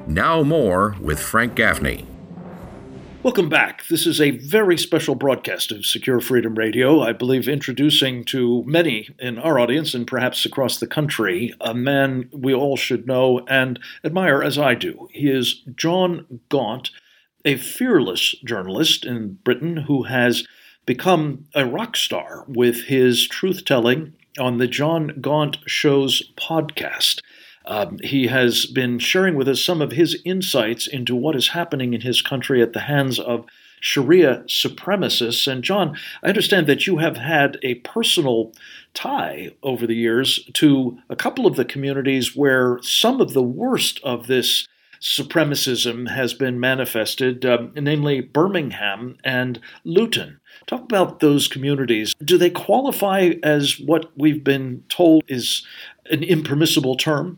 Now more with Frank Gaffney. Welcome back. This is a very special broadcast of Secure Freedom Radio. I believe introducing to many in our audience and perhaps across the country a man we all should know and admire as I do. He is John Gaunt, a fearless journalist in Britain who has become a rock star with his truth-telling on the John Gaunt Show's podcast. He has been sharing with us some of his insights into what is happening in his country at the hands of Sharia supremacists. And John, I understand that you have had a personal tie over the years to a couple of the communities where some of the worst of this supremacism has been manifested, namely Birmingham and Luton. Talk about those communities. Do they qualify as what we've been told is an impermissible term?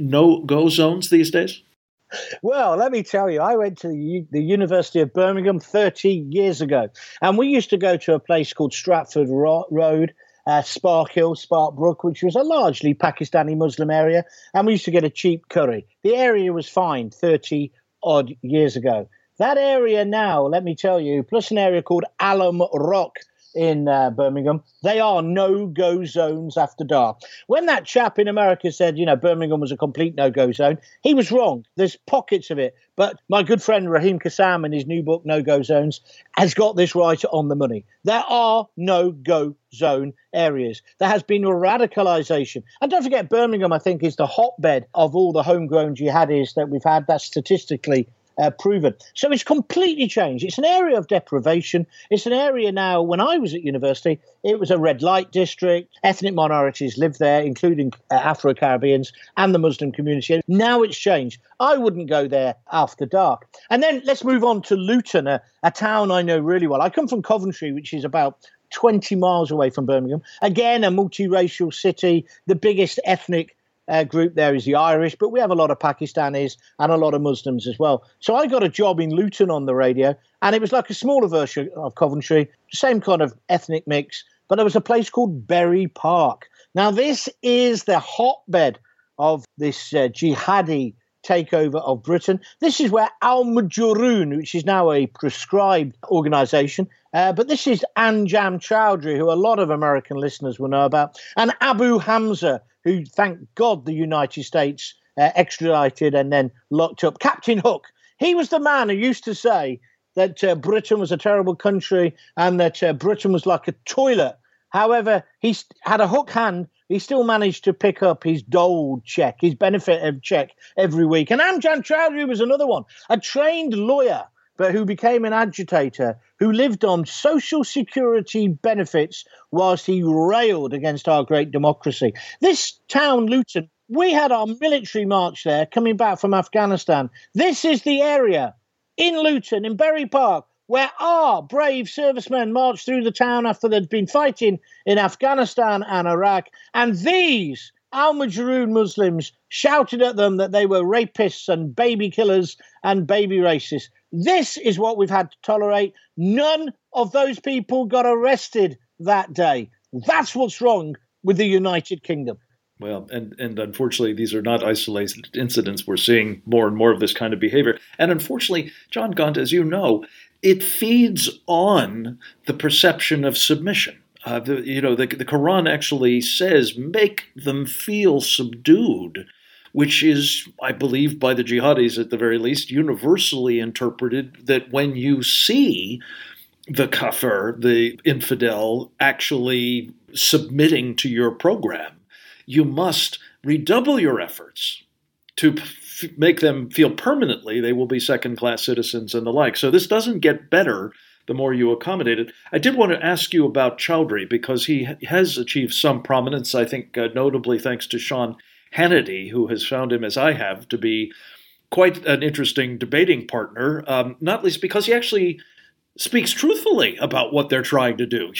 No-go zones these days? Well, let me tell you, I went to the University of Birmingham 30 years ago, and we used to go to a place called Stratford Road, Sparkhill, Sparkbrook, which was a largely Pakistani Muslim area, and we used to get a cheap curry. The area was fine 30-odd years ago. That area now, let me tell you, plus an area called Alum Rock in Birmingham, they are no-go zones after dark. When that chap in America said, Birmingham was a complete no-go zone, he was wrong. There's pockets of it. But my good friend Raheem Kassam in his new book, No-Go Zones, has got this right on the money. There are no-go zone areas. There has been a radicalization. And don't forget, Birmingham, I think, is the hotbed of all the homegrown jihadis that we've had. That's statistically proven. So it's completely changed. It's an area of deprivation. It's an area now, when I was at university, it was a red light district. Ethnic minorities lived there, including Afro-Caribbeans and the Muslim community. Now it's changed. I wouldn't go there after dark. And then let's move on to Luton, a town I know really well. I come from Coventry, which is about 20 miles away from Birmingham. Again, a multiracial city. The biggest ethnic group there is the Irish, but we have a lot of Pakistanis and a lot of Muslims as well. So I got a job in Luton on the radio, and it was like a smaller version of Coventry, same kind of ethnic mix, but there was a place called Bury Park. Now, this is the hotbed of this jihadi takeover of Britain. This is where Al-Mujahideen, which is now a proscribed organization, but this is Anjam Chowdhury, who a lot of American listeners will know about, and Abu Hamza, who, thank God, the United States extradited and then locked up. Captain Hook, he was the man who used to say that Britain was a terrible country and that Britain was like a toilet. However, he had a hook hand. He still managed to pick up his dole check, his benefit of check every week. And Anjam Chowdhury was another one, a trained lawyer, but who became an agitator, who lived on social security benefits whilst he railed against our great democracy. This town, Luton, we had our military march there coming back from Afghanistan. This is the area in Luton, in Bury Park, where our brave servicemen marched through the town after they'd been fighting in Afghanistan and Iraq. And these Al-Mujahideen Muslims shouted at them that they were rapists and baby killers and baby racists. This is what we've had to tolerate. None of those people got arrested that day. That's what's wrong with the United Kingdom. Well, and unfortunately, these are not isolated incidents. We're seeing more and more of this kind of behavior. And unfortunately, John Gaunt, as you know, it feeds on the perception of submission. The Quran actually says, make them feel subdued, which is, I believe, by the jihadis at the very least, universally interpreted that when you see the kafir, the infidel, actually submitting to your program, you must redouble your efforts to make them feel permanently they will be second-class citizens and the like. So this doesn't get better the more you accommodate it. I did want to ask you about Chowdhury because he has achieved some prominence, I think notably thanks to Sean Hannity, who has found him, as I have, to be quite an interesting debating partner, not least because he actually speaks truthfully about what they're trying to do.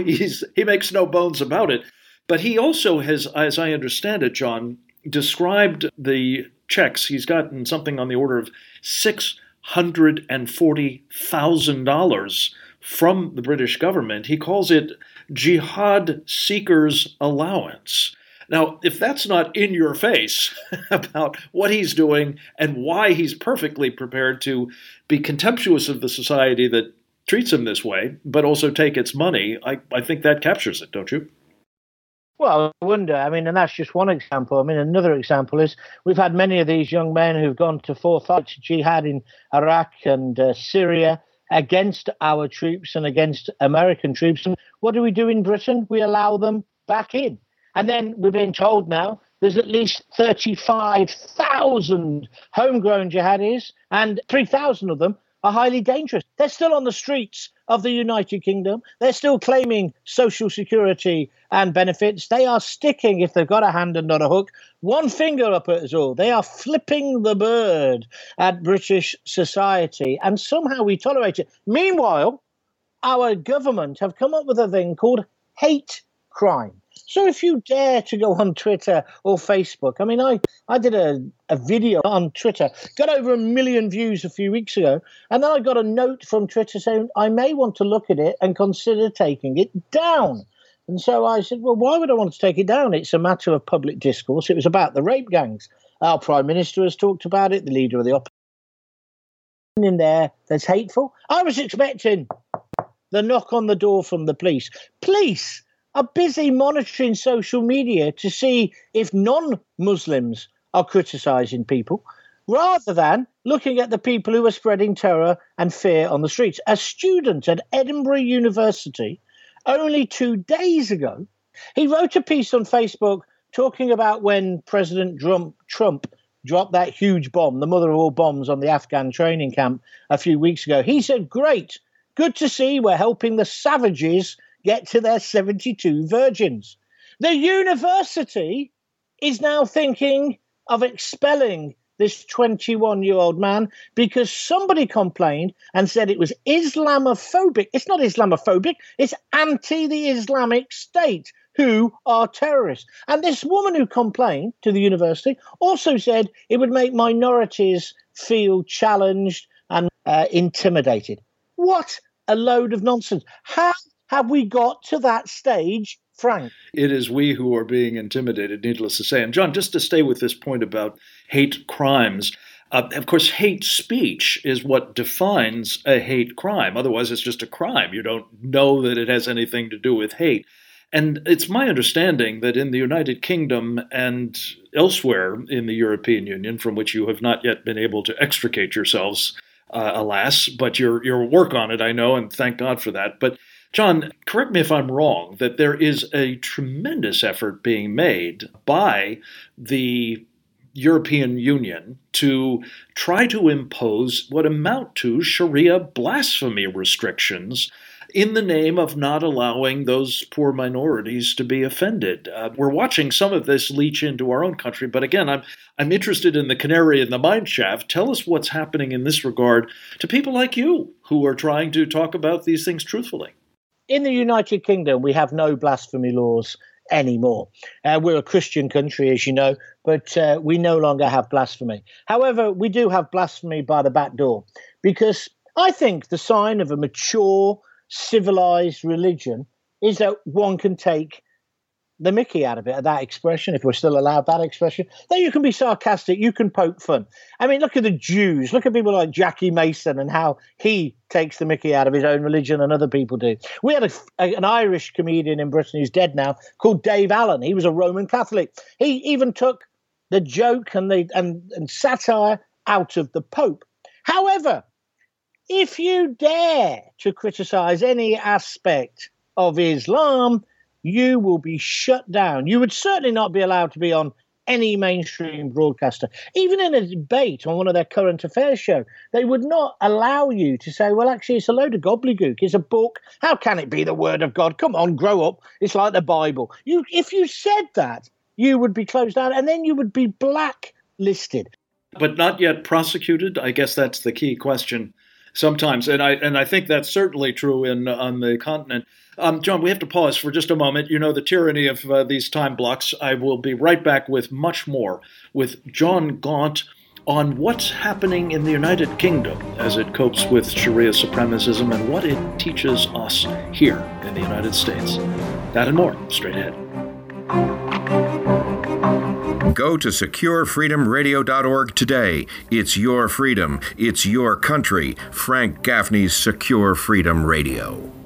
He makes no bones about it. But he also has, as I understand it, John, described the checks. He's gotten something on the order of $640,000 from the British government. He calls it Jihad Seekers Allowance. Now, if that's not in your face about what he's doing and why he's perfectly prepared to be contemptuous of the society that treats him this way, but also take its money, I think that captures it, don't you? Well, I wonder. I mean, and that's just one example. I mean, another example is we've had many of these young men who've gone to fight jihad in Iraq and Syria against our troops and against American troops. And what do we do in Britain? We allow them back in. And then we're being told now there's at least 35,000 homegrown jihadis, and 3,000 of them are highly dangerous. They're still on the streets of the United Kingdom. They're still claiming social security and benefits. They are sticking, if they've got a hand and not a hook, one finger up at us all. They are flipping the bird at British society, and somehow we tolerate it. Meanwhile, our government have come up with a thing called hate crime. So if you dare to go on Twitter or Facebook, I mean, I did a video on Twitter, got over 1 million views a few weeks ago, and then I got a note from Twitter saying I may want to look at it and consider taking it down. And so I said, well, why would I want to take it down? It's a matter of public discourse. It was about the rape gangs. Our Prime Minister has talked about it, the leader of the opposition in there that's hateful. I was expecting the knock on the door from the police. Police are busy monitoring social media to see if non-Muslims are criticising people, rather than looking at the people who are spreading terror and fear on the streets. A student at Edinburgh University, only 2 days ago, he wrote a piece on Facebook talking about when President Trump dropped that huge bomb, the mother of all bombs, on the Afghan training camp a few weeks ago. He said, great, good to see we're helping the savages get to their 72 virgins. The university is now thinking of expelling this 21-year-old man because somebody complained and said it was Islamophobic. It's not Islamophobic, it's anti the Islamic State, who are terrorists. And this woman who complained to the university also said it would make minorities feel challenged and intimidated. What a load of nonsense. How have we got to that stage, Frank? It is we who are being intimidated, needless to say. And John, just to stay with this point about hate crimes, of course, hate speech is what defines a hate crime. Otherwise, it's just a crime. You don't know that it has anything to do with hate. And it's my understanding that in the United Kingdom and elsewhere in the European Union, from which you have not yet been able to extricate yourselves, alas, but your work on it, I know, and thank God for that. But John, correct me if I'm wrong, that there is a tremendous effort being made by the European Union to try to impose what amount to Sharia blasphemy restrictions in the name of not allowing those poor minorities to be offended. We're watching some of this leach into our own country, but again, I'm interested in the canary in the mine shaft. Tell us what's happening in this regard to people like you who are trying to talk about these things truthfully. In the United Kingdom, we have no blasphemy laws anymore. We're a Christian country, as you know, but we no longer have blasphemy. However, we do have blasphemy by the back door, because I think the sign of a mature, civilized religion is that one can take the mickey out of it, that expression, if we're still allowed that expression. Then you can be sarcastic, you can poke fun. I mean, look at the Jews, look at people like Jackie Mason and how he takes the mickey out of his own religion and other people do. We had an Irish comedian in Britain who's dead now called Dave Allen. He was a Roman Catholic. He even took the joke and satire out of the Pope. However, if you dare to criticize any aspect of Islam, you will be shut down. You would certainly not be allowed to be on any mainstream broadcaster. Even in a debate on one of their current affairs show, they would not allow you to say, well, actually, it's a load of gobbledygook. It's a book. How can it be the word of God? Come on, grow up. It's like the Bible. If you said that, you would be closed down, and then you would be blacklisted. But not yet prosecuted? I guess that's the key question sometimes. And I think that's certainly true on the continent. John, we have to pause for just a moment. You know the tyranny of these time blocks. I will be right back with much more with John Gaunt on what's happening in the United Kingdom as it copes with Sharia supremacism and what it teaches us here in the United States. That and more straight ahead. Go to securefreedomradio.org today. It's your freedom. It's your country. Frank Gaffney's Secure Freedom Radio.